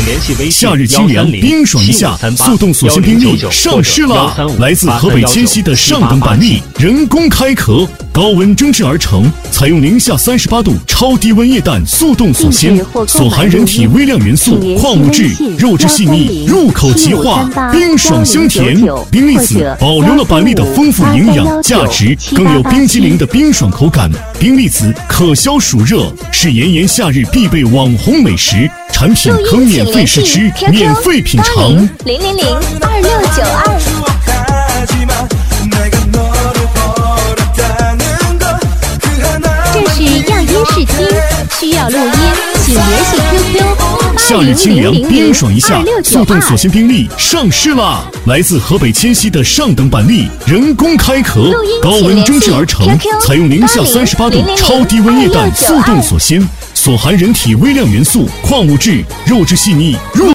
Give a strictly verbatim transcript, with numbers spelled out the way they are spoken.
夏日清凉，冰爽一下，速冻锁鲜冰粒上市了！来自河北迁西的上等板栗，人工开壳，高温蒸制而成，采用零下三十八度超低温液氮速冻锁鲜，所含人体微量元素、矿物质，肉质细腻，入口即化，冰爽香甜。冰栗子保留了板栗的丰富营养价值，更有冰激凌的冰爽口感。冰栗子可消暑热，是炎炎夏日必备网红美食。产品可免费试吃，免费品尝。 零零零二六九二。这是样音试听，需要录音，请联系 Q Q 夏日清凉，冰爽一下，速冻锁鲜冰粒上市啦！来自河北迁西的上等板栗，人工开壳，高温蒸制而成，采用零下三十八度超低温液氮速冻锁鲜，所含人体微量元素、矿物质，肉质细腻，入